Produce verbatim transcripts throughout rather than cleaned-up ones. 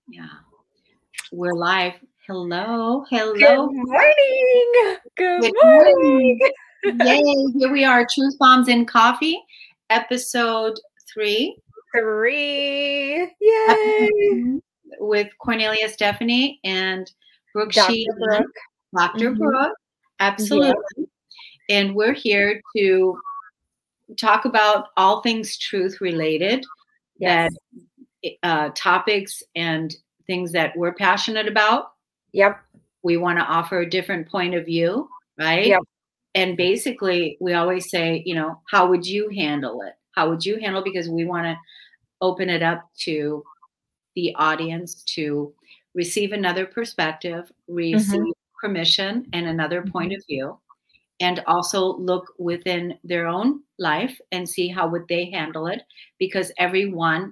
Yeah. We're live. Hello. Good Hello. morning. Good, Good morning. morning. Yay. Here we are, Truth Bombs in Coffee, episode three. Three. Yay. With Cornelia Stephanie and Brooke Doctor Sheehan. Brooke. Doctor Mhm. Brooke. Absolutely. Yeah. And we're here to talk about all things truth related, Yes. that uh, topics and things that we're passionate about. Yep. We want to offer a different point of view, right? Yep. And basically, we always say, you know, how would you handle it? How would you handle? Because we want to open it up to the audience to receive another perspective, receive Mhm. permission and another point of view, and also look within their own life and see how would they handle it, because everyone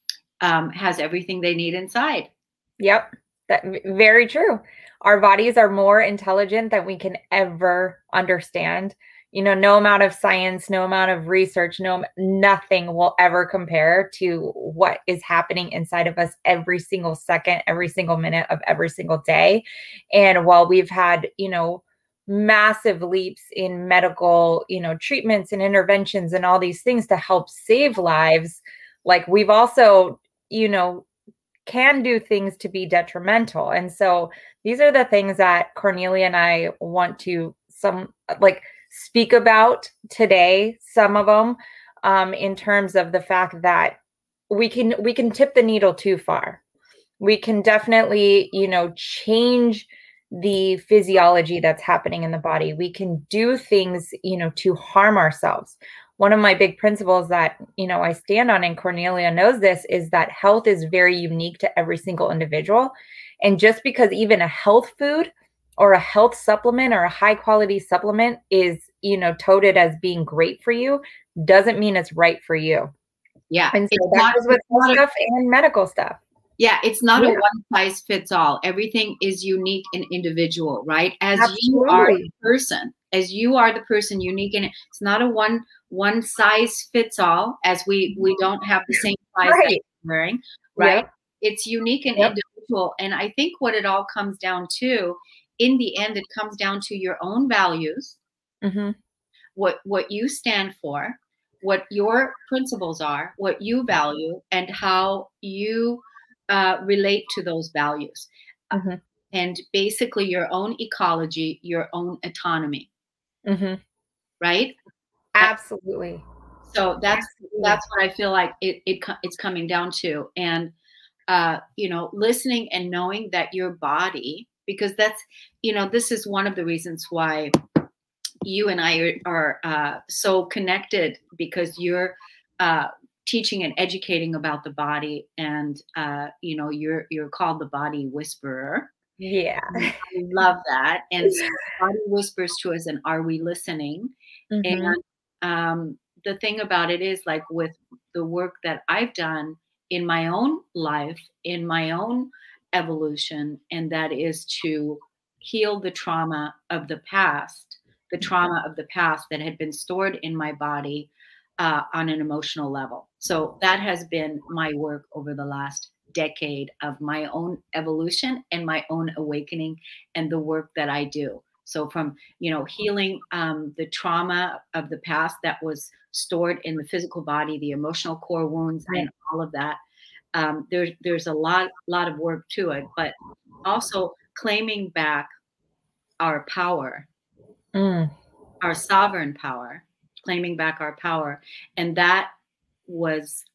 um, has everything they need inside. Yep. That very true. Our bodies are more intelligent than we can ever understand. You know, no amount of science, no amount of research, no nothing will ever compare to what is happening inside of us every single second, every single minute of every single day. And while we've had, you know, massive leaps in medical, you know, treatments and interventions and all these things to help save lives, like we've also, you know, can do things to be detrimental. And so these are the things that Cornelia and I want to some like speak about today, some of them, um, in terms of the fact that we can we can tip the needle too far. We can definitely, you know, change the physiology that's happening in the body. We can do things, you know, to harm ourselves. One of my big principles that, you know, I stand on, and Cornelia knows this, is that health is very unique to every single individual. And just because even a health food or a health supplement or a high quality supplement is, you know, touted as being great for you, doesn't mean it's right for you. Yeah, And it's so that not. goes with It's health not a, stuff and medical stuff. yeah, it's not a Yeah, one size fits all. Everything is unique and individual, right? As you are the absolutely. person, as you are the person, unique, and it's not a one one size fits all. As we we don't have the same size that Right. we're wearing, right? Yep. It's unique and Yep. individual, and I think what it all comes down to, in the end, it comes down to your own values, Mhm. what what you stand for, what your principles are, what you value, and how you uh, relate to those values, Mhm. and basically your own ecology, your own autonomy, Mhm. right? Uh, Absolutely. so that's Absolutely. that's what I feel like it, it co- it's coming down to, and uh, you know, listening and knowing that your body, because that's, you know, this is one of the reasons why you and I are, are uh, so connected, because you're uh, teaching and educating about the body, and uh, you know, you're you're called the body whisperer. Yeah. And I love that. And so the body whispers to us, and are we listening? And Mhm. um, the thing about it is, like with the work that I've done in my own life, in my own evolution, and that is to heal the trauma of the past, the trauma of the past that had been stored in my body uh, on an emotional level. So that has been my work over the last decade of my own evolution and my own awakening, and the work that I do. So from, you know, healing um, the trauma of the past that was stored in the physical body, the emotional core wounds, Right. and all of that. Um, there's there's a lot lot of work to it, but also claiming back our power, Mm. our sovereign power, claiming back our power, and that was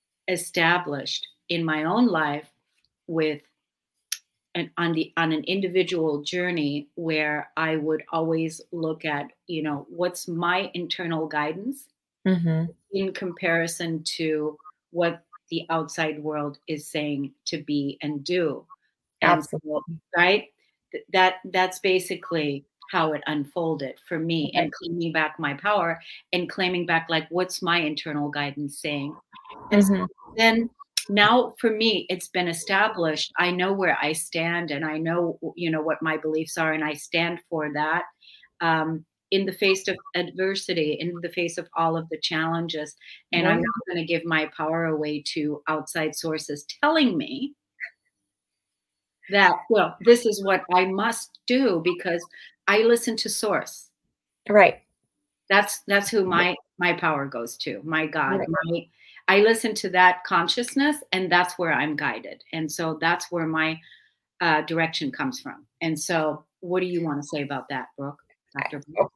established in my own life with an on the on an individual journey, where I would always look at, you know, what's my internal guidance Mhm. in comparison to what the outside world is saying to be and do. And so, Absolutely. right, th- that that's basically how it unfolded for me, Right. and claiming back my power, and claiming back, like, what's my internal guidance saying. And so Mhm. then, now for me, it's been established. I know where I stand, and I know, you know, what my beliefs are, and I stand for that. Um, in the face of adversity, in the face of all of the challenges, and I'm Right. not going to give my power away to outside sources telling me that, well, this is what I must do because I listen to source. Right. That's that's who my my power goes to. My God, Right. my I listen to that consciousness, and that's where I'm guided. And so that's where my uh, direction comes from. And so, what do you want to say about that, Brooke? Doctor Brooke?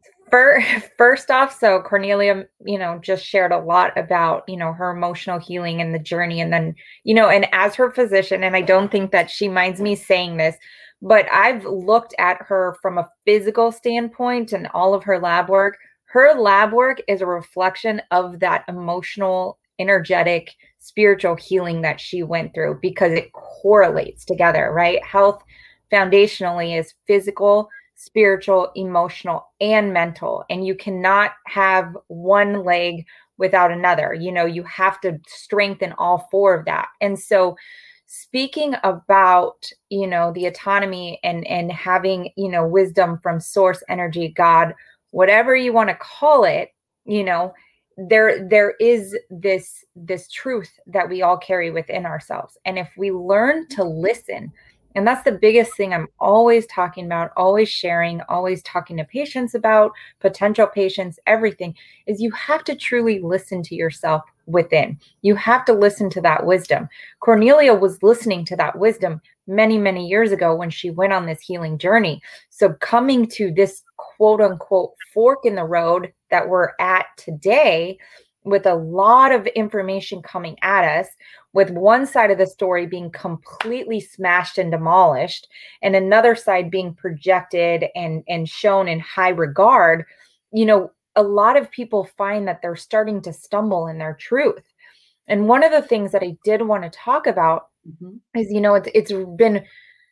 First off, so Cornelia, you know, just shared a lot about, you know, her emotional healing and the journey. And then, you know, and as her physician, and I don't think that she minds me saying this, but I've looked at her from a physical standpoint and all of her lab work. Her lab work is a reflection of that emotional, energetic, spiritual healing that she went through because it correlates together, right? Health foundationally is physical, spiritual, emotional, and mental. And you cannot have one leg without another. You know, you have to strengthen all four of that. And so speaking about, you know, the autonomy and and having, you know, wisdom from source energy, God, whatever you want to call it, you know, there there is this this truth that we all carry within ourselves. And if we learn to listen, and that's the biggest thing I'm always talking about, always sharing, always talking to patients about, potential patients, everything, is you have to truly listen to yourself within. You have to listen to that wisdom. Cornelia was listening to that wisdom many, many years ago when she went on this healing journey. So coming to this quote unquote fork in the road that we're at today, with a lot of information coming at us, with one side of the story being completely smashed and demolished, and another side being projected and, and shown in high regard, you know, a lot of people find that they're starting to stumble in their truth. And one of the things that I did want to talk about mm-hmm. is, you know, it's it's been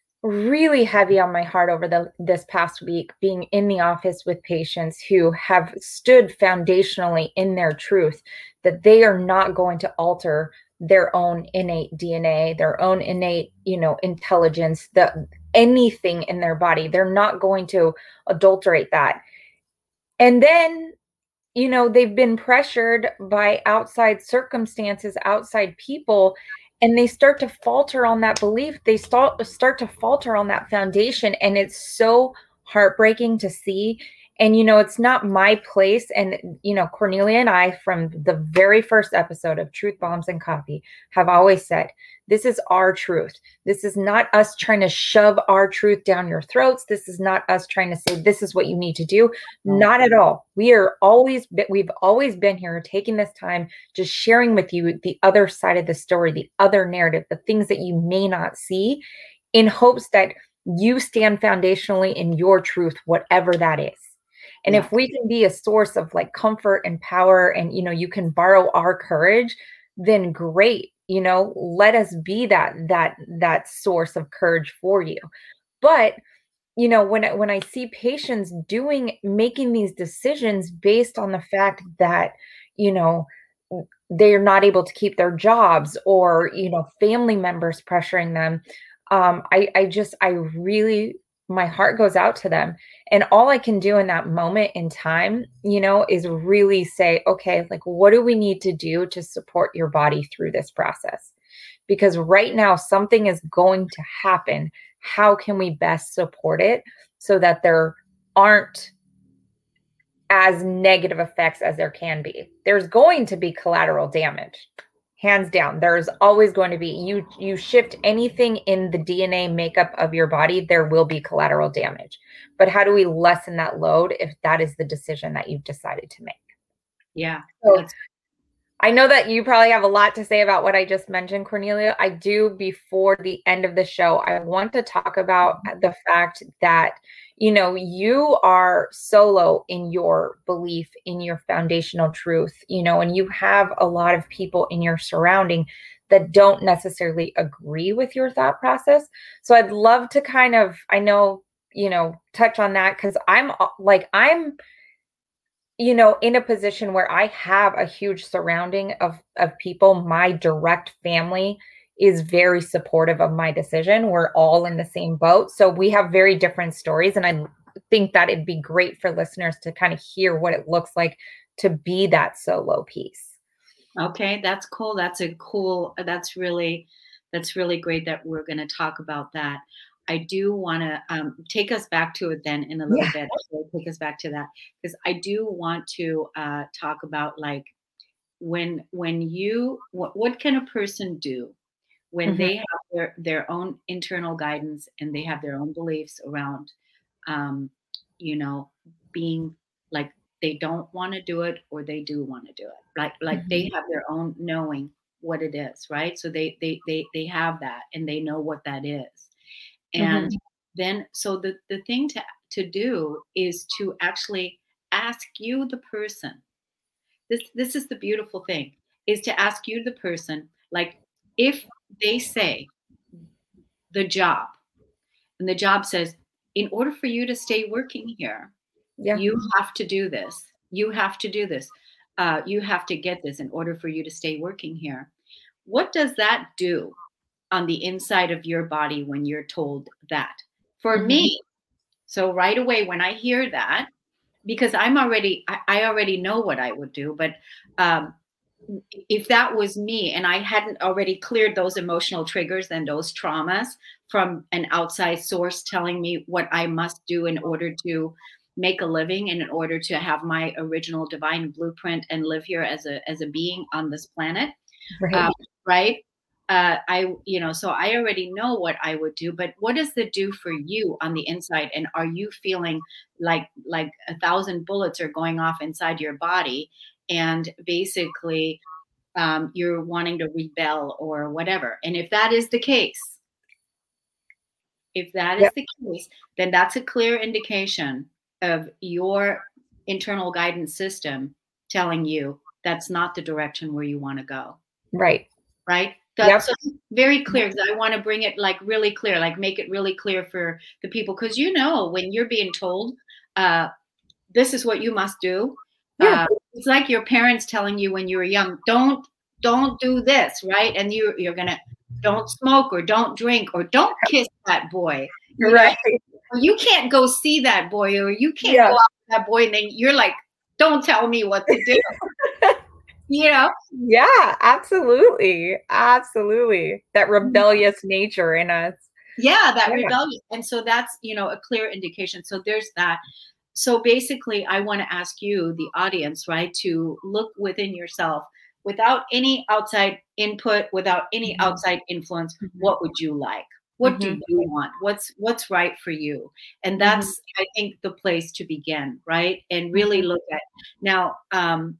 really heavy on my heart over the this past week, being in the office with patients who have stood foundationally in their truth, that they are not going to alter their own innate D N A, their own innate, you know, intelligence, the anything in their body. They're not going to adulterate that. And then, you know, they've been pressured by outside circumstances, outside people, and they start to falter on that belief. They start start to falter on that foundation. And it's so heartbreaking to see. And, you know, it's not my place. And, you know, Cornelia and I, from the very first episode of Truth Bombs and Coffee, have always said, this is our truth. This is not us trying to shove our truth down your throats. This is not us trying to say, this is what you need to do. Not at all. We are always, we've always been here taking this time, just sharing with you the other side of the story, the other narrative, the things that you may not see, in hopes that you stand foundationally in your truth, whatever that is. And yeah. if we can be a source of like comfort and power, and, you know, you can borrow our courage, then great, you know, let us be that, that, that source of courage for you. But, you know, when, when I see patients doing, making these decisions based on the fact that, you know, they're not able to keep their jobs, or, you know, family members pressuring them, um, I, I just, I really, my heart goes out to them. And all I can do in that moment in time, you know, is really say, okay, like, what do we need to do to support your body through this process? Because right now something is going to happen. How can we best support it so that there aren't as negative effects as there can be? There's going to be collateral damage. Hands down, there's always going to be, you you shift anything in the D N A makeup of your body, there will be collateral damage. But how do we lessen that load if that is the decision that you've decided to make? Yeah. So I know that you probably have a lot to say about what I just mentioned, Cornelia. I do, before the end of the show, I want to talk about the fact that, you know, you are solo in your belief, in your foundational truth, you know, and you have a lot of people in your surrounding that don't necessarily agree with your thought process. So I'd love to kind of, I know, you know, touch on that, because I'm like, I'm, you know, in a position where I have a huge surrounding of, of people. My direct family is very supportive of my decision. We're all in the same boat. So we have very different stories. And I think that it'd be great for listeners to kind of hear what it looks like to be that solo piece. Okay, that's cool. That's a cool, that's really, That's really great that we're going to talk about that. I do want to um, take us back to it then in a little Yeah. bit. So take us back to that because I do want to uh, talk about like when when you what, what can a person do when Mhm. they have their, their own internal guidance and they have their own beliefs around um, you know being like they don't want to do it or they do want to do it like like they Mhm. have their own knowing what it is, right? So they they they they have that and they know what that is. And Mhm. then so the the thing to to do is to actually ask you the person. This this is the beautiful thing is to ask you the person like if they say the job and the job says in order for you to stay working here Yeah. you have to do this you have to do this uh, you have to get this in order for you to stay working here. What does that do on the inside of your body when you're told that? For Mhm. me, so right away when I hear that, because I'm already, I, I already know what I would do, but um, if that was me and I hadn't already cleared those emotional triggers and those traumas from an outside source telling me what I must do in order to make a living and in order to have my original divine blueprint and live here as a as a being on this planet, um, Right. right? Uh, I, you know, so I already know what I would do, but what does it do for you on the inside? And are you feeling like like a thousand bullets are going off inside your body, and basically um, you're wanting to rebel or whatever? And if that is the case, if that is Yep. the case, then that's a clear indication of your internal guidance system telling you that's not the direction where you want to go. Right. Right? Yep. That's so very clear because I want to bring it like really clear, like make it really clear for the people. Because you know, when you're being told, uh, this is what you must do, Yeah. uh, it's like your parents telling you when you were young, don't don't do this, right? And you you're gonna don't smoke or don't drink or don't kiss that boy. You know, Right. or you can't go see that boy or you can't go Yeah. out with that boy, and then you're like, don't tell me what to do. You know? Yeah, absolutely. Absolutely. That rebellious nature in us. Yeah, that Yeah. rebellion. And so that's, you know, a clear indication. So there's that. So basically, I want to ask you, the audience, right, to look within yourself without any outside input, without any Mhm. outside influence. Mhm. What would you like? What do Mhm. you want? What's what's right for you? And Mhm. that's, I think, the place to begin, right? And really Mhm. look at now. Um,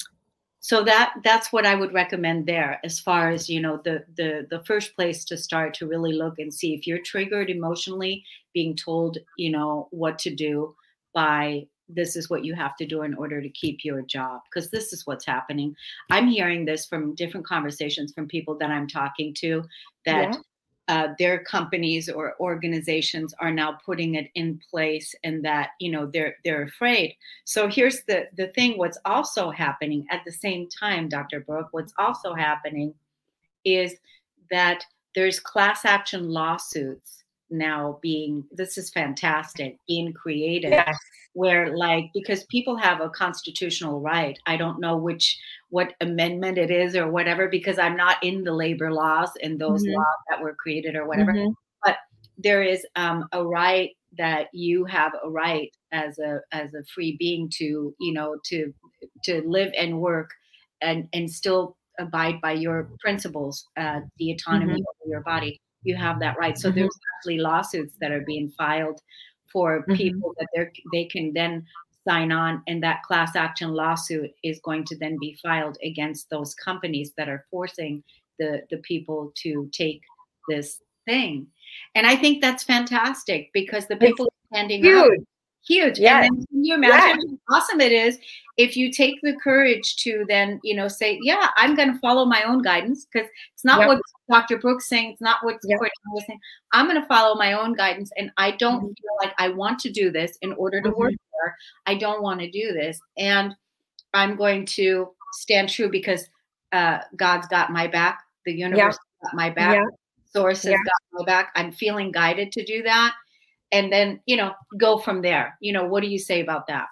so that that's what I would recommend there as far as you know the the the first place to start to really look and see if you're triggered emotionally being told you know what to do by this is what you have to do in order to keep your job because this is what's happening. I'm hearing this from different conversations from people that I'm talking to that Yeah. uh, their companies or organizations are now putting it in place and that you know they're they're afraid. So here's the the thing what's also happening at the same time, Doctor Brooke, what's also happening is that there's class action lawsuits now being, this is fantastic, being created Yes. where like because people have a constitutional right. I don't know which what amendment it is or whatever because I'm not in the labor laws and those Mhm. laws that were created or whatever. Mhm. But there is um, a right that you have a right as a as a free being to you know to to live and work and and still abide by your principles, uh, the autonomy Mhm. over your body. You have that right. So Mhm. there's actually lawsuits that are being filed for Mhm. people that they they can then sign on, and that class action lawsuit is going to then be filed against those companies that are forcing the the people to take this thing. And I think that's fantastic because the It's people standing up, huge. huge. And Yes. then can you Yes. imagine how awesome it is if you take the courage to then, you know, say, yeah, I'm going to follow my own guidance because it's not Yep. what Doctor Brooks saying. It's not what Yep. Cordelia was saying. I'm going to follow my own guidance. And I don't Mhm. feel like I want to do this in order to work Mhm. here. I don't want to do this. And I'm going to stand true because uh, God's got my back. The Yeah. universe got my back. Yeah. Source Yeah. has got my back. I'm feeling guided to do that. And then, you know, go from there. You know, what do you say about that?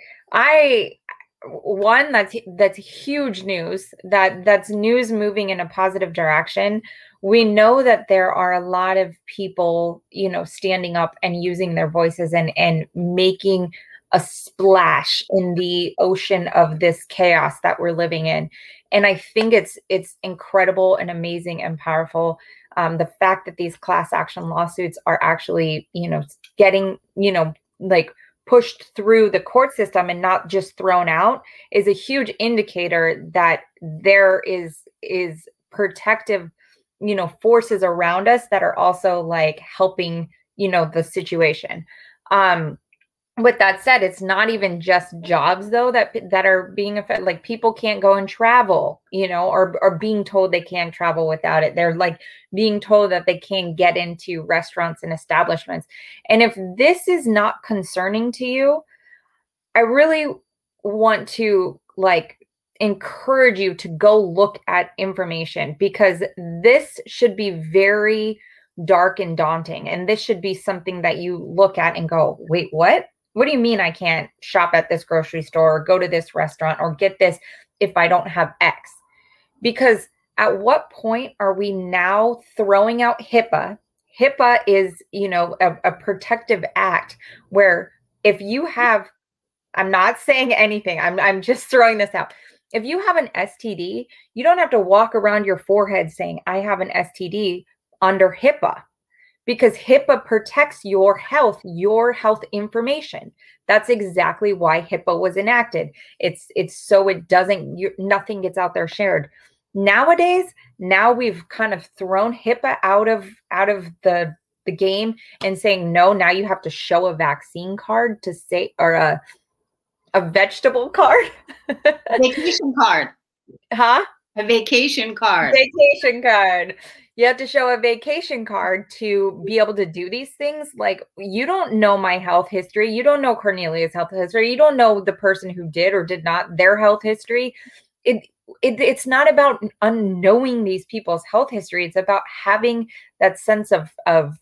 I one that's that's huge news. That that's news moving in a positive direction. we know that there are a lot of people, you know, standing up and using their voices and and making a splash in the ocean of this chaos that we're living in. And I think it's it's incredible and amazing and powerful. Um, the fact that these class action lawsuits are actually, you know, getting, you know, like pushed through the court system and not just thrown out is a huge indicator that there is is protective, you know, forces around us that are also like helping, you know, the situation. Um, with that said, it's not even just jobs though that that are being affected. Like people can't go and travel, you know, or or being told they can't travel without it. They're like being told that they can't get into restaurants and establishments. And if this is not concerning to you, I really want to like encourage you to go look at information, because this should be very dark and daunting. And this should be something that you look at and go, wait, what? What do you mean I can't shop at this grocery store or go to this restaurant or get this if I don't have X? Because at what point are we now throwing out HIPAA? HIPAA is, you know, a, a protective act where if you have, I'm not saying anything, I'm, I'm just throwing this out. If you have an S T D, you don't have to walk around your forehead saying, I have an S T D under HIPAA. Because HIPAA protects your health, your health information. That's exactly why HIPAA was enacted. It's it's so it doesn't, you, nothing gets out there shared. Nowadays, now we've kind of thrown HIPAA out of out of the the game and saying no. Now you have to show a vaccine card to say, or a a vegetable card, Vacation card, huh? a vacation card. Vacation card. You have to show a vacation card to be able to do these things. Like, you don't know my health history. You don't know Cornelia's health history. You don't know the person who did or did not, their health history. It, it it's not about unknowing these people's health history. It's about having that sense of, of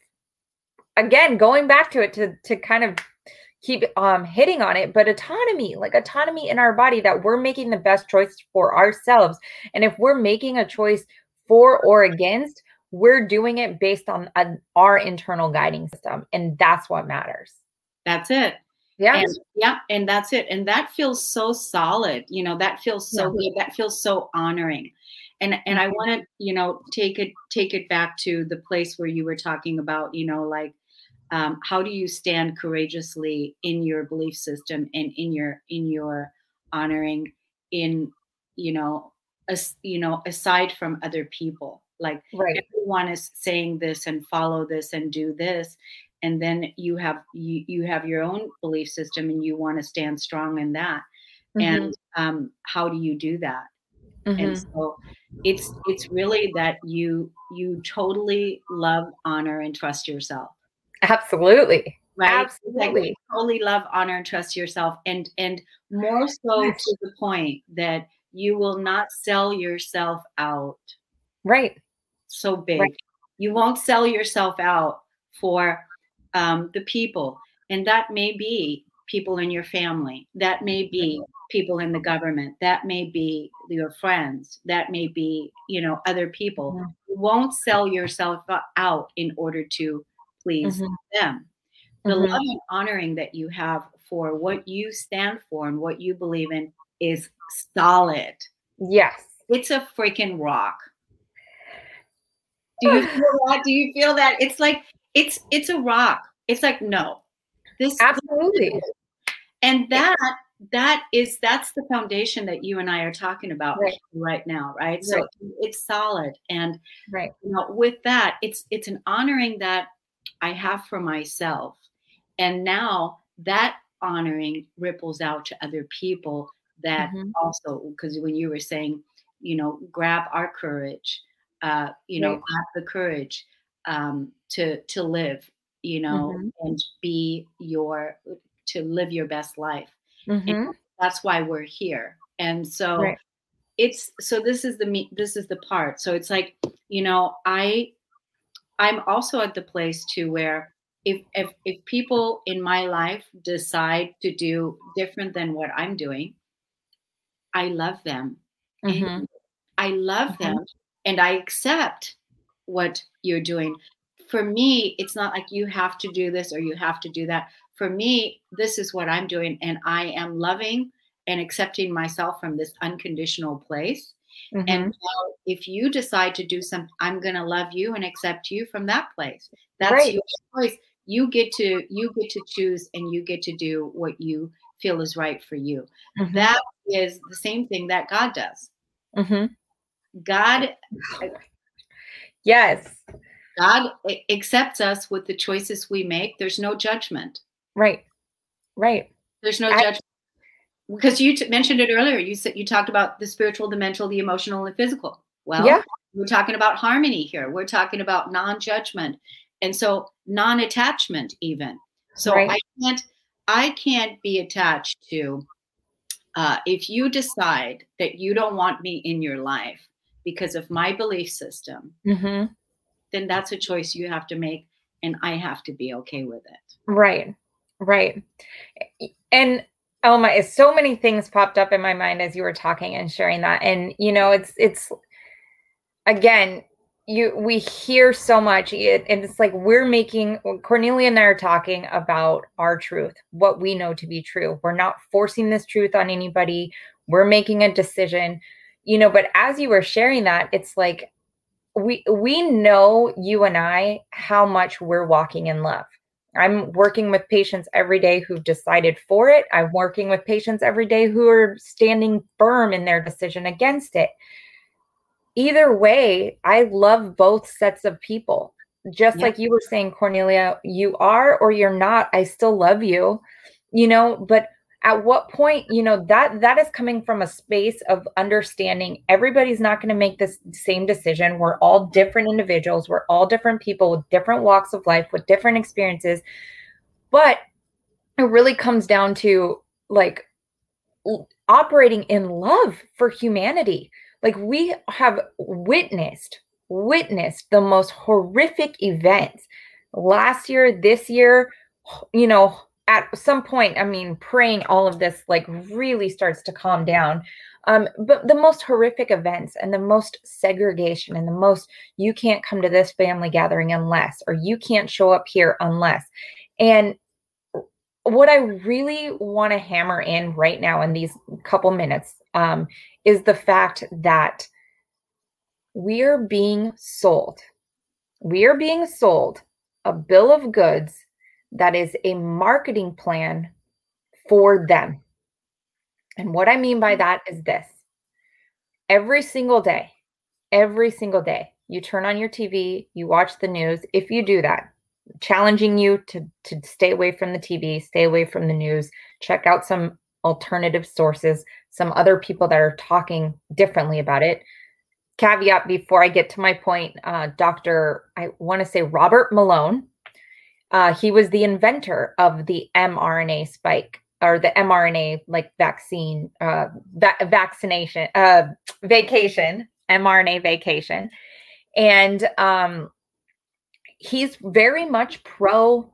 again, going back to it to, to kind of keep um, hitting on it, but autonomy, like autonomy in our body, that we're making the best choice for ourselves. And if we're making a choice for or against, we're doing it based on a, our internal guiding system. And that's what matters. That's it. Yeah. And yeah. And that's it. And that feels so solid. You know, that feels so Yeah. good. That feels so honoring. And, and I want to, you know, take it, take it back to the place where you were talking about, you know, like, um, how do you stand courageously in your belief system and in your, in your honoring in, you know, as, you know, aside from other people, like Right. everyone is saying this and follow this and do this. And then you have, you, you have your own belief system and you want to stand strong in that. Mm-hmm. And um, how do you do that? Mm-hmm. And so it's, it's really that you, you totally love, honor, and trust yourself. Absolutely. Right. Absolutely. Like, totally love, honor, and trust yourself. And, and more so Yes. to the point that you will not sell yourself out. Right. So big. Right. You won't sell yourself out for um, the people. And that may be people in your family. That may be people in the government. That may be your friends. That may be, you know, other people. Mm-hmm. You won't sell yourself out in order to please Mm-hmm. them. The Mm-hmm. love and honoring that you have for what you stand for and what you believe in is solid. Yes. It's a freaking rock. Do you feel that? Do you feel that? It's like, it's, it's a rock. It's like, no, this. Absolutely. This and that, that is, that's the foundation that you and I are talking about right, right now. Right. So right. it's solid. And right. you know, with that, it's, it's an honoring that I have for myself. And now that honoring ripples out to other people that mm-hmm. also, because when you were saying, you know, grab our courage, uh, you know, right. grab the courage um, to, to live, you know, mm-hmm. and be your, to live your best life. Mm-hmm. And that's why we're here. And so right. it's, so this is the, this is the part. So it's like, you know, I, I'm also at the place too, where if, if, if people in my life decide to do different than what I'm doing, I love them. Mm-hmm. And I love mm-hmm. them and I accept what you're doing. For me, it's not like you have to do this or you have to do that. For me, this is what I'm doing, and I am loving and accepting myself from this unconditional place. And Mm-hmm. now if you decide to do something, I'm going to love you and accept you from that place. That's Right. your choice. You get to you get to choose, and you get to do what you feel is right for you. Mm-hmm. That is the same thing that God does. Mm-hmm. God Yes. God accepts us with the choices we make. There's no judgment. Right. Right. There's no I, judgment. Because you t- mentioned it earlier. You said you talked about the spiritual, the mental, the emotional, and the physical. yeah. Well, we're talking about harmony here. We're talking about non-judgment, and so non-attachment even. So Right. I can't I can't be attached to uh, if you decide that you don't want me in your life because of my belief system, Mm-hmm. then that's a choice you have to make, and I have to be okay with it. Right. Right. And oh my, so many things popped up in my mind as you were talking and sharing that. And you know, it's it's again, you we hear so much, it, and it's like we're making Cornelia and I are talking about our truth, what we know to be true. We're not forcing this truth on anybody. We're making a decision, you know. But as you were sharing that, it's like we we know, you and I, how much we're walking in love. I'm working with patients every day who've decided for it. I'm working with patients every day who are standing firm in their decision against it. Either way, I love both sets of people. Just Yeah. like you were saying, Cornelia, you are or you're not, I still love you, you know, but at what point, you know, that that is coming from a space of understanding everybody's not going to make this same decision. We're all different individuals. We're all different people with different walks of life, with different experiences. But it really comes down to like operating in love for humanity. Like we have witnessed, witnessed the most horrific events last year, this year, you know, at some point, I mean, praying all of this like really starts to calm down. Um, but the most horrific events and the most segregation and the most, you can't come to this family gathering unless, or you can't show up here unless. And what I really want to hammer in right now in these couple minutes um, is the fact that we are being sold. We are being sold a bill of goods that is a marketing plan for them. And what I mean by that is this. Every single day, every single day, you turn on your T V, you watch the news. If you do that, challenging you to to stay away from the T V, stay away from the news, check out some alternative sources, some other people that are talking differently about it. Caveat before I get to my point, uh, Doctor I want to say Robert Malone. Uh, he was the inventor of the mRNA spike or the mRNA like vaccine, uh, va- vaccination, uh, vacation, mRNA vacation, and um, he's very much pro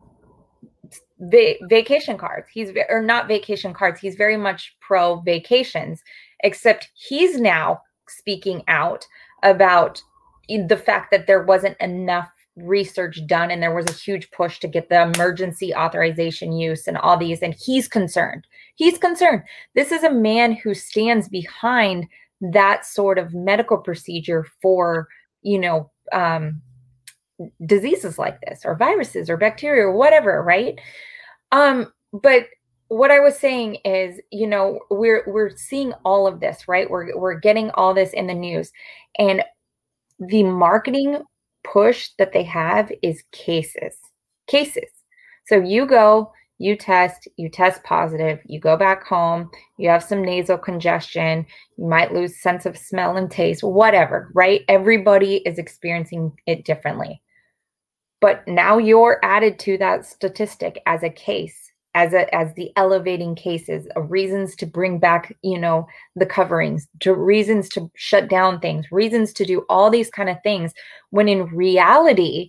va- vacation cards. He's or not vacation cards. He's very much pro vacations, except he's now speaking out about the fact that there wasn't enough research done and there was a huge push to get the emergency authorization use and all these, and he's concerned. He's concerned. This is a man who stands behind that sort of medical procedure for, you know, um, diseases like this or viruses or bacteria or whatever, right? Um, but what I was saying is, you know, we're we're seeing all of this, right? We're we're getting all this in the news. And the marketing push that they have is cases. Cases. So you go, you test, you test positive, you go back home, you have some nasal congestion, you might lose sense of smell and taste, whatever, right? Everybody is experiencing it differently. But now you're added to that statistic as a case, as a as the elevating cases, of reasons to bring back, you know, the coverings, to reasons to shut down things, reasons to do all these kind of things, when in reality,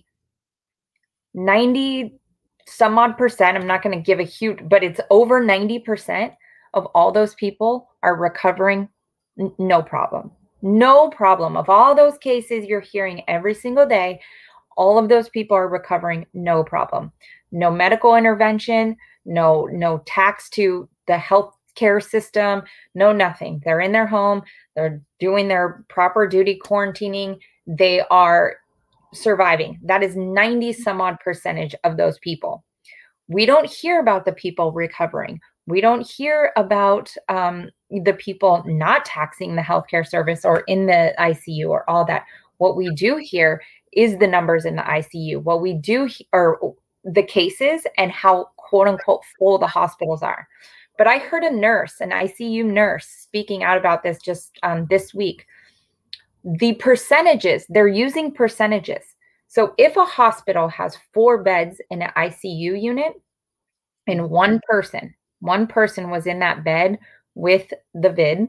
ninety some odd percent, I'm not going to give a huge, but it's over ninety percent of all those people are recovering n- no problem. No problem. Of all those cases you're hearing every single day, all of those people are recovering, no problem. No medical intervention, no no tax to the health care system, no nothing. They're in their home, they're doing their proper duty quarantining, they are surviving. That is ninety some odd percentage of those people. We don't hear about the people recovering. We don't hear about um, the people not taxing the healthcare service or in the I C U or all that. What we do hear is the numbers in the I C U. What we do are the cases and how quote unquote full the hospitals are. But I heard a nurse, an I C U nurse, speaking out about this just um, this week. The percentages, they're using percentages. So if a hospital has four beds in an I C U unit and one person, one person was in that bed with the vid,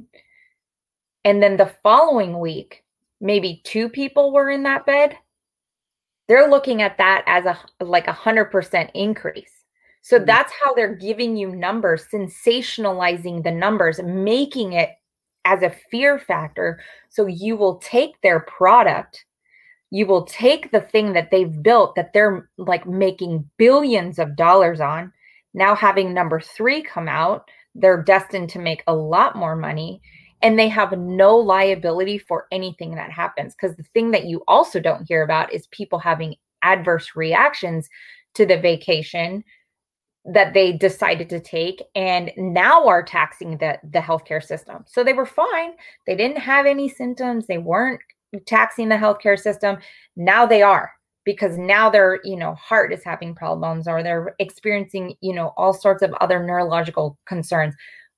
and then the following week, maybe two people were in that bed, they're looking at that as a like a hundred percent increase. So that's how they're giving you numbers, sensationalizing the numbers, making it as a fear factor. So you will take their product, you will take the thing that they've built that they're like making billions of dollars on. Now having number three come out, they're destined to make a lot more money, and they have no liability for anything that happens. Because the thing that you also don't hear about is people having adverse reactions to the vacation that they decided to take and now are taxing the, the healthcare system. So they were fine. They didn't have any symptoms. They weren't taxing the healthcare system. Now they are, because now their, you know, heart is having problems, or they're experiencing, you know, all sorts of other neurological concerns.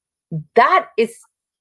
That is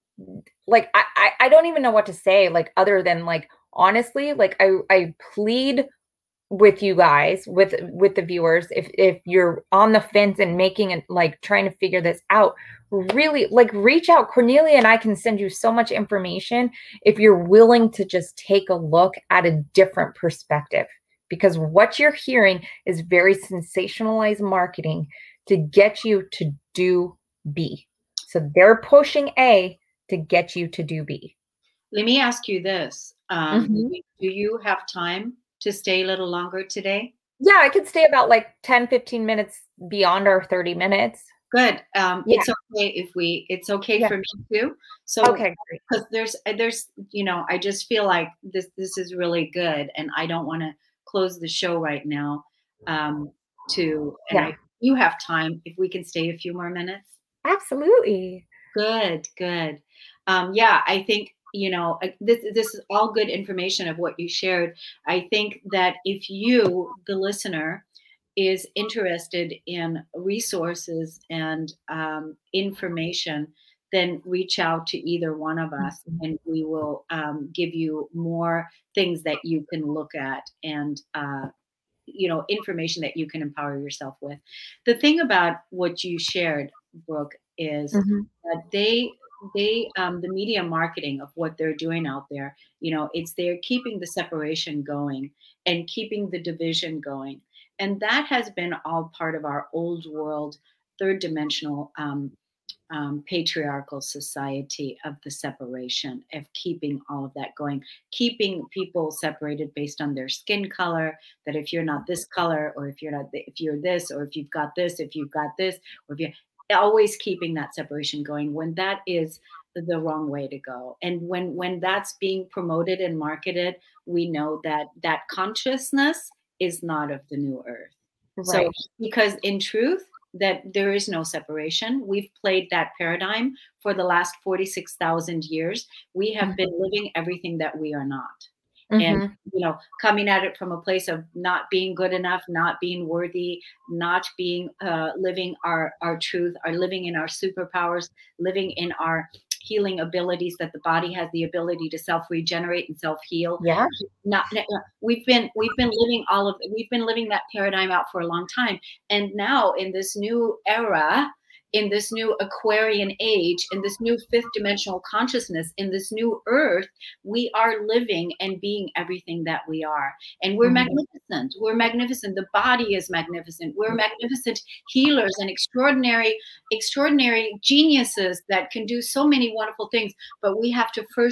like, I, I don't even know what to say, like, other than like, honestly, like I, I plead with you guys, with with the viewers, if if you're on the fence and making it, like trying to figure this out, really, like, reach out. Cornelia and I can send you so much information if you're willing to just take a look at a different perspective, because what you're hearing is very sensationalized marketing to get you to do B. So they're pushing A to get you to do B. Let me ask you this. Um, Mhm. Do you have time to stay a little longer today? Yeah, I could stay about like ten, fifteen minutes beyond our thirty minutes. Good. Um, Yeah. It's okay if we, it's okay Yeah. for me too. So, Okay, great. because there's, there's, you know, I just feel like this, this is really good, and I don't want to close the show right now. Um, to, and Yeah. I, you have time if we can stay a few more minutes. Absolutely. Good, good. Um, yeah, I think, you know, I- this this is all good information of what you shared. I think that if you, the listener, is interested in resources and um, information, then reach out to either one of us, Mhm. and we will um, give you more things that you can look at, and uh, you know, information that you can empower yourself with. The thing about what you shared, Brooke, is Mhm. that they they um, the media marketing of what they're doing out there, you know, it's they're keeping the separation going and keeping the division going, and that has been all part of our old world, third dimensional um, um, patriarchal society of the separation, of keeping all of that going, keeping people separated based on their skin color. That if you're not this color, or if you're not, if you're this, or if you've got this, if you've got this, or if you, always keeping that separation going, when that is the wrong way to go. And when when that's being promoted and marketed, we know that that consciousness is not of the new earth. So, Right. because in truth, that there is no separation. We've played that paradigm for the last forty-six thousand years. We have been living everything that we are not. And, Mhm. you know, coming at it from a place of not being good enough, not being worthy, not being, uh, living our, our truth, are living in our superpowers, living in our healing abilities, that the body has the ability to self regenerate and self heal. Yeah. Not, we've been we've been living all of we've been living that paradigm out for a long time, and now in this new era, in this new Aquarian age, in this new fifth dimensional consciousness, in this new earth, we are living and being everything that we are. And we're Mhm. magnificent. We're magnificent. The body is magnificent. We're magnificent healers and extraordinary, extraordinary geniuses that can do so many wonderful things. But we have to first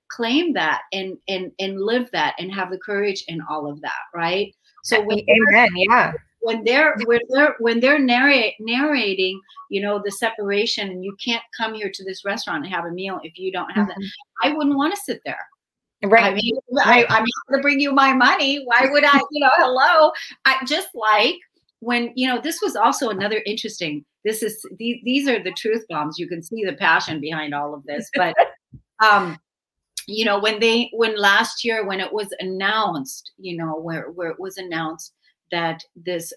claim that and and and live that and have the courage in all of that, right? So when Amen. Yeah. when they're when they're when they're narrate, narrating, you know, the separation, and you can't come here to this restaurant and have a meal if you don't have Mhm. that. I wouldn't want to sit there. Right. I mean, I, I'm not going to bring you my money. Why would I? You know, hello. I just like when, you know, this was also another interesting. This is these these are the truth bombs. You can see the passion behind all of this, but um, you know, when they when last year when it was announced, you know, where where it was announced that this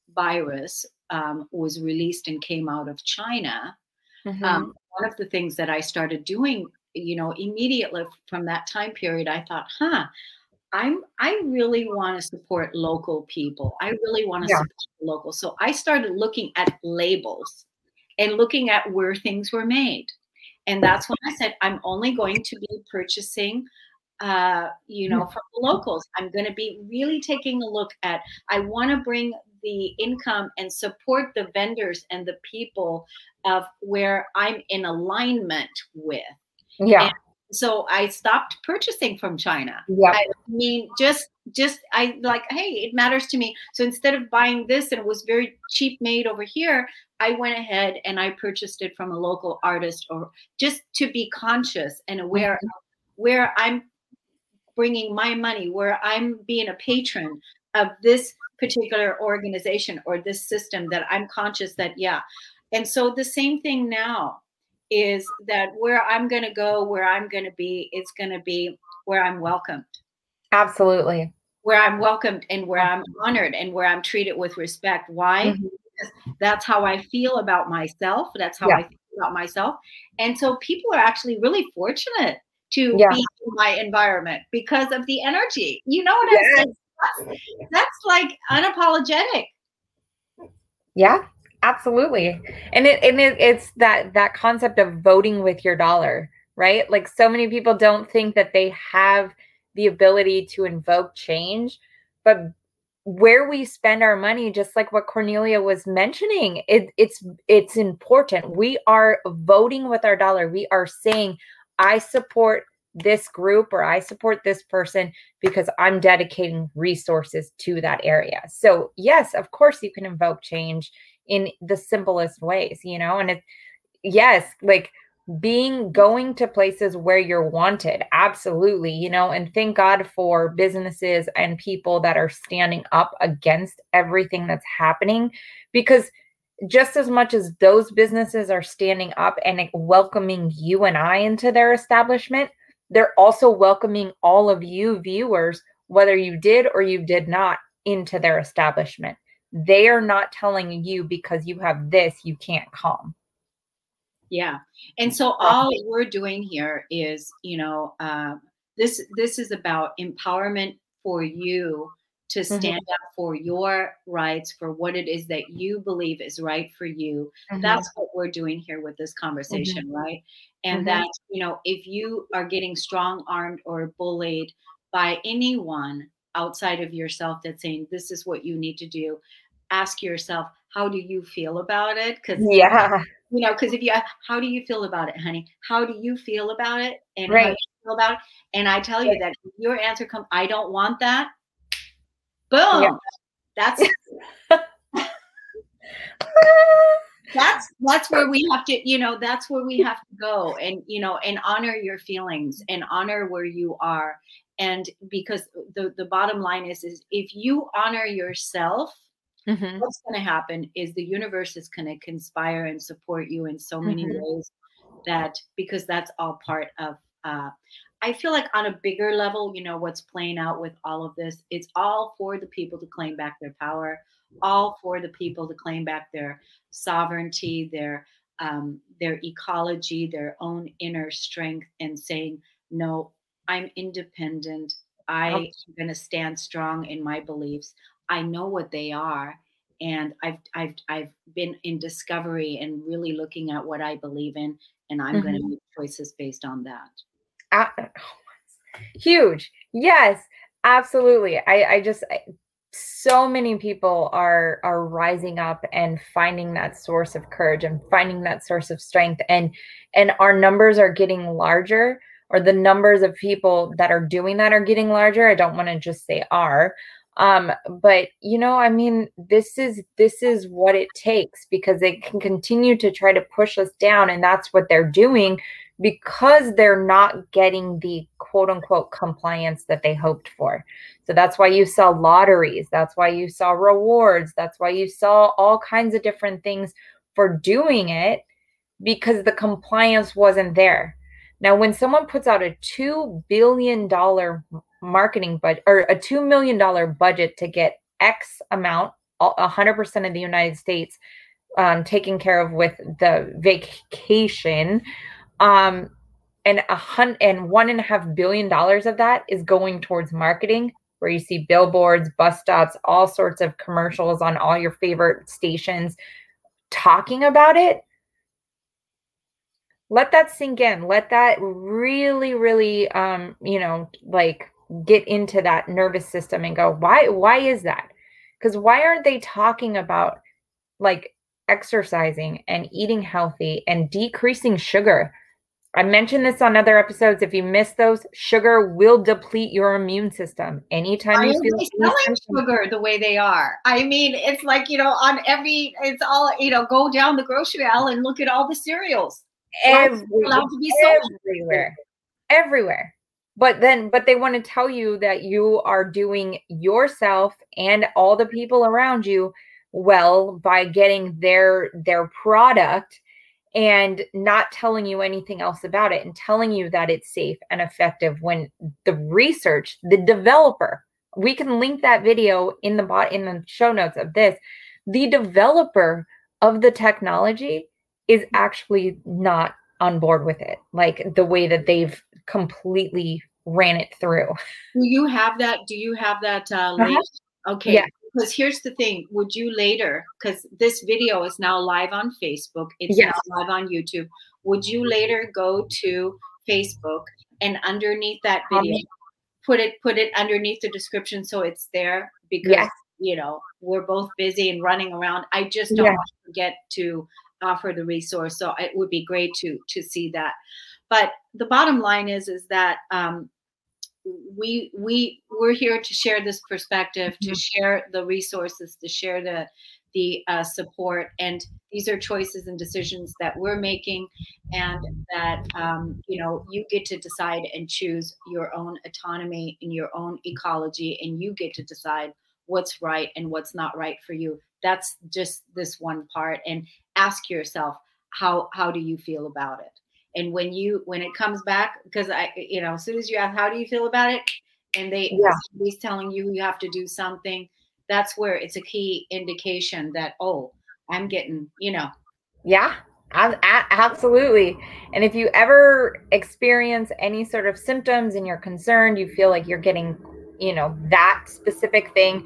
virus um, was released and came out of China, Mhm. um, one of the things that I started doing, you know, immediately from that time period, I thought, huh, I'm I really want to support local people. I really want to Yeah. support local. So I started looking at labels and looking at where things were made. And that's when I said, I'm only going to be purchasing uh, you know, from the locals. I'm going to be really taking a look at, I want to bring the income and support the vendors and the people of where I'm in alignment with. Yeah. And so I stopped purchasing from China. Yeah. I mean, just, just, I like, hey, it matters to me. So instead of buying this and it was very cheap made over here, I went ahead and I purchased it from a local artist, or just to be conscious and aware Mhm. of where I'm bringing my money, where I'm being a patron of this particular organization or this system, that I'm conscious that, yeah. And so the same thing now is that where I'm going to go, where I'm going to be, it's going to be where I'm welcomed, Absolutely. where I'm welcomed and where I'm honored and where I'm treated with respect. Why? Mhm. Because that's how I feel about myself. That's how Yeah. I feel about myself. And so people are actually really fortunate to Yeah. be in my environment because of the energy. You know what I'm Yes. saying? That's, that's like unapologetic. Yeah, absolutely. And it and it, it's that that concept of voting with your dollar, right? Like, so many people don't think that they have the ability to invoke change, but where we spend our money, just like what Cornelia was mentioning, it, it's it's important. We are voting with our dollar. We are saying, I support this group, or I support this person because I'm dedicating resources to that area. So yes, of course you can invoke change in the simplest ways, you know, and it, yes, like being going to places where you're wanted. Absolutely. You know, and thank God for businesses and people that are standing up against everything that's happening, because just as much as those businesses are standing up and welcoming you and I into their establishment, they're also welcoming all of you viewers, whether you did or you did not, into their establishment. They are not telling you because you have this, you can't come. Yeah. And so all we're doing here is, you know, uh, this this is about empowerment for you to stand Mhm. up for your rights, for what it is that you believe is right for you. Mhm. That's what we're doing here with this Mhm. conversation, right? And Mhm. that, you know, if you are getting strong armed or bullied by anyone outside of yourself that's saying this is what you need to do, ask yourself, how do you feel about it? Because Yeah. you know, because if you, how do you feel about it, honey? How do you feel about it? And how do Right. you feel about it? And I tell you that if your answer comes, I don't want that. Yeah. Boom. That's that's that's where we have to, you know, that's where we have to go, and you know, and honor your feelings and honor where you are. And because the the bottom line is is if you honor yourself, Mhm. what's going to happen is the universe is going to conspire and support you in so many Mhm. ways, that because that's all part of uh I feel like on a bigger level, you know, what's playing out with all of this, it's all for the people to claim back their power, all for the people to claim back their sovereignty, their um their ecology, their own inner strength, and saying, no, I'm independent. I Yep. am going to stand strong in my beliefs. I know what they are, and I've I've I've been in discovery and really looking at what I believe in, and I'm going Mhm. to make choices based on that. Ah, huge. Yes, absolutely. I I just I, so many people are are rising up and finding that source of courage and finding that source of strength, and and our numbers are getting larger, or the numbers of people that are doing that are getting larger. I don't want to just say are. Um, but you know, I mean, this is this is what it takes, because they can continue to try to push us down, and that's what they're doing, because they're not getting the quote unquote compliance that they hoped for. So that's why you saw lotteries, that's why you saw rewards, that's why you saw all kinds of different things for doing it, because the compliance wasn't there. Now, when someone puts out a two billion dollars marketing budget, or a two million dollars budget to get X amount, one hundred percent of the United States um, taken care of with the vacation, um, and a hundred and one and a half billion dollars of that is going towards marketing, where you see billboards, bus stops, all sorts of commercials on all your favorite stations talking about it. Let that sink in. Let that really, really, um, you know, like get into that nervous system and go, why, why is that? Because why aren't they talking about like exercising and eating healthy and decreasing sugar? I mentioned this on other episodes. If you missed those, sugar will deplete your immune system. Anytime you feel selling sugar the way they are. I mean, it's like, you know, on every, it's all, you know, go down the grocery aisle and look at all the cereals. Every, everywhere, everywhere. But then, but they want to tell you that you are doing yourself and all the people around you well by getting their, their product, and not telling you anything else about it, and telling you that it's safe and effective, when the research, the developer, we can link that video in the bot in the show notes of this, the developer of the technology is actually not on board with it, like the way that they've completely ran it through. Do you have that? Do you have that uh, link? Uh-huh. Okay. Yeah. Because here's the thing, would you later, because this video is now live on Facebook, it's yes. now live on YouTube, would you later go to Facebook and underneath that video, um, put it put it underneath the description so it's there? Because, yes. you know, we're both busy and running around. I just don't yes. want to forget to offer the resource. So it would be great to to see that. But the bottom line is, is that um, we we we're here to share this perspective, to share the resources, to share the the uh, support, and these are choices and decisions that we're making, and that um, you know, you get to decide and choose your own autonomy in your own ecology, and you get to decide what's right and what's not right for you. That's just this one part, and ask yourself, how how do you feel about it? And when you, when it comes back, because I, you know, as soon as you ask, how do you feel about it? And they, yeah. somebody's telling you you have to do something, that's where it's a key indication that, oh, I'm getting, you know. Yeah, absolutely. And if you ever experience any sort of symptoms and you're concerned, you feel like you're getting, you know, that specific thing,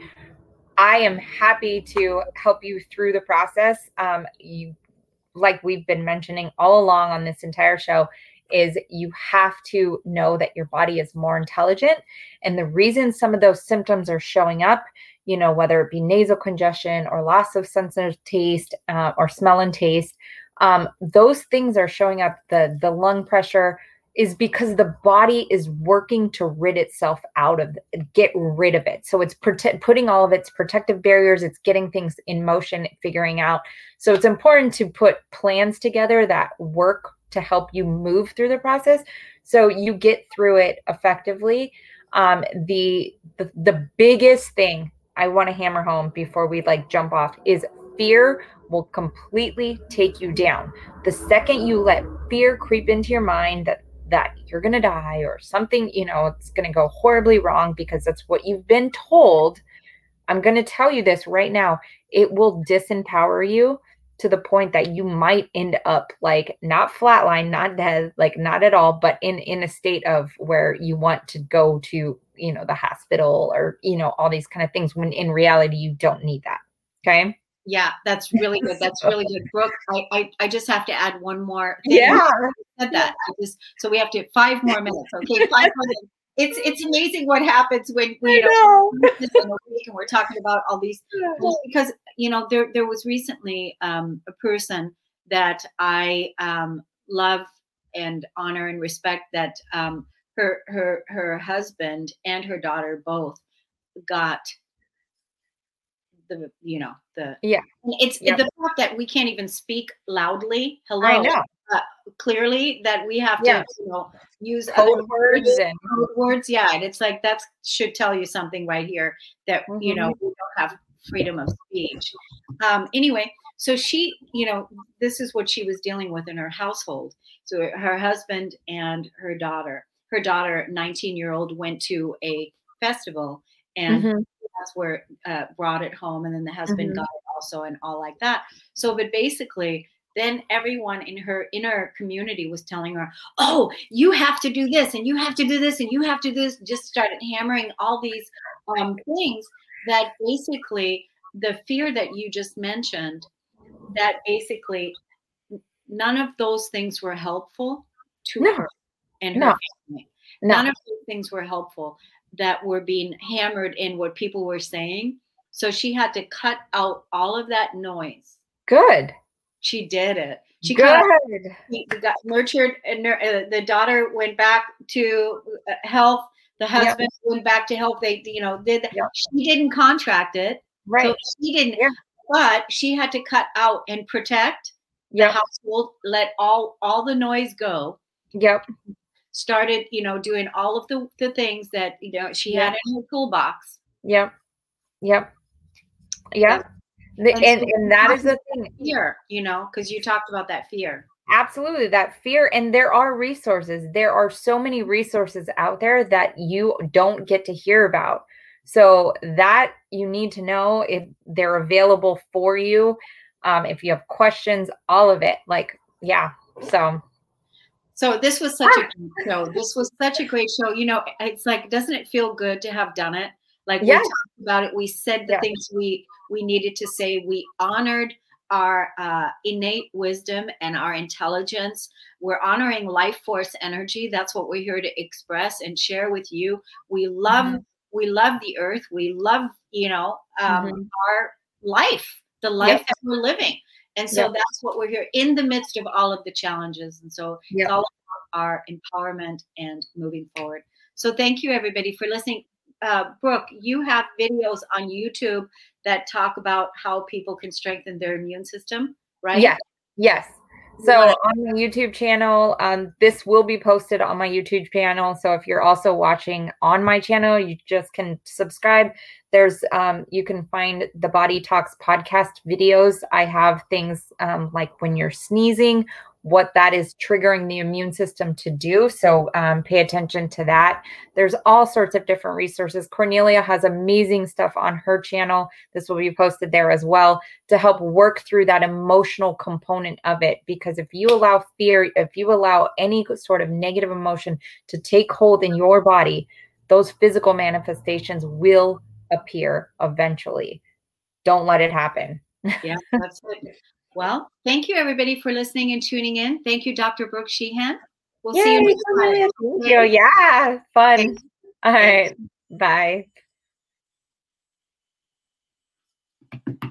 I am happy to help you through the process. Um, you, like we've been mentioning all along on this entire show, is you have to know that your body is more intelligent. And the reason some of those symptoms are showing up, you know, whether it be nasal congestion or loss of sense of taste uh, or smell and taste, um, those things are showing up, the, the lung pressure, is because the body is working to rid itself out of it, get rid of it. So it's prote- putting all of its protective barriers, it's getting things in motion, figuring out. So it's important to put plans together that work to help you move through the process so you get through it effectively. Um, the, the the biggest thing I want to hammer home before we like jump off is fear will completely take you down. The second you let fear creep into your mind that that you're going to die or something, you know, it's going to go horribly wrong because that's what you've been told. I'm going to tell you this right now. It will disempower you to the point that you might end up like not flatline, not dead, like not at all, but in, in a state of where you want to go to, you know, the hospital or, you know, all these kind of things, when in reality, you don't need that. Okay. Yeah, that's really good. That's really good. Brooke, I, I, I just have to add one more thing. Yeah. I said that. I just, so we have to, five more minutes. Okay, five more minutes. It's it's amazing what happens when, you know, know. in a week and we're talking about all these, because, you know, there, there was recently um, a person that I um, love and honor and respect that um, her her her husband and her daughter both got the you know the Yeah. it's Yep. the fact that we can't even speak loudly. I Hello. know. Uh, clearly that we have Yeah. to you know use Code other words and code words. Yeah, and it's like that should tell you something right here that you know Mhm. we don't have freedom of speech. Um, anyway, so she, you know, this is what she was dealing with in her household. So her husband and her daughter, her daughter, nineteen year old, went to a festival and Mhm. that's where uh, brought it home, and then the husband Mhm. got it also, and all like that. So, but basically, then everyone in her inner community was telling her, "Oh, you have to do this, and you have to do this, and you have to do this." Just started hammering all these um, things that basically the fear that you just mentioned. That basically none of those things were helpful to No. her and her No. family. No. None of those things were helpful that were being hammered in what people were saying. So she had to cut out all of that noise. Good. She did it. She Good. cut out, she got nurtured, and uh, the daughter went back to uh, health. The husband Yep. went back to health. They, you know, did. Yep. She didn't contract it, Right. so she didn't. Yeah. But she had to cut out and protect the Yep. household. Let all all the noise go. Yep. Started, you know, doing all of the the things that you know she Yep. had in her toolbox. Yep. Yep. Yep. The, And and so and that is the thing. fear, you know, because you talked about that fear. Absolutely, that fear. And there are resources. There are so many resources out there that you don't get to hear about. So that you need to know if they're available for you. Um, if you have questions, all of it. Like, yeah. So So this was such a great show. This was such a great show. You know, it's like, doesn't it feel good to have done it? Like we yes. talked about it. We said the Yes. things we we needed to say. We honored our uh, innate wisdom and our intelligence. We're honoring life force energy. That's what we're here to express and share with you. We love Mm-hmm. we love the earth. We love, you know, um, Mm-hmm. our life, the life Yep. that we're living. And so Yep. that's what we're here in the midst of all of the challenges. And so Yep. it's all about our empowerment and moving forward. So thank you, everybody, for listening. Uh, Brooke, you have videos on YouTube that talk about how people can strengthen their immune system, right? Yes. Yes. So on my YouTube channel, um, this will be posted on my YouTube channel. So if you're also watching on my channel, you just can subscribe. There's, um, you can find the Body Talks podcast videos. I have things um, like when you're sneezing, what that is triggering the immune system to do. So um, pay attention to that. There's all sorts of different resources. Cornelia has amazing stuff on her channel. This will be posted there as well to help work through that emotional component of it. Because if you allow fear, if you allow any sort of negative emotion to take hold in your body, those physical manifestations will appear eventually. Don't let it happen. Yeah, that's it. Well, thank you, everybody, for listening and tuning in. Thank you, Doctor Brooke Sheehan. We'll Yay, see you next time. Thank you. Yeah, fun. Thanks. All Thanks. right. Bye.